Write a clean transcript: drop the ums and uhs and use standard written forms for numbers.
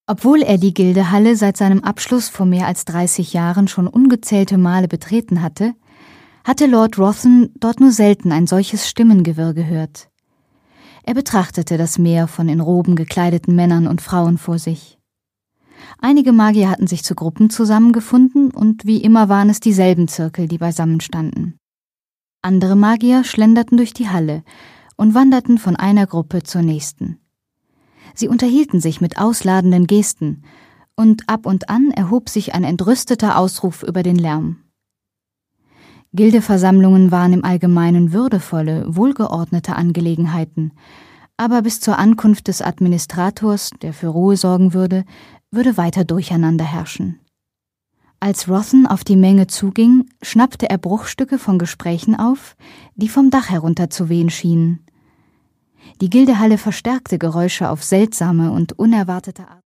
Obwohl er die Gildehalle seit seinem Abschluss vor mehr als 30 Jahren schon ungezählte Male betreten hatte Lord Rothen dort nur selten ein solches Stimmengewirr gehört. Er betrachtete das Meer von in Roben gekleideten Männern und Frauen vor sich. Einige Magier hatten sich zu Gruppen zusammengefunden und wie immer waren es dieselben Zirkel, die beisammen standen. Andere Magier schlenderten durch die Halle und wanderten von einer Gruppe zur nächsten. Sie unterhielten sich mit ausladenden Gesten, und ab und an erhob sich ein entrüsteter Ausruf über den Lärm. Gildeversammlungen waren im Allgemeinen würdevolle, wohlgeordnete Angelegenheiten, aber bis zur Ankunft des Administrators, der für Ruhe sorgen würde weiter Durcheinander herrschen. Als Rothen auf die Menge zuging, schnappte er Bruchstücke von Gesprächen auf, die vom Dach herunter zu wehen schienen. Die Gildehalle verstärkte Geräusche auf seltsame und unerwartete Art.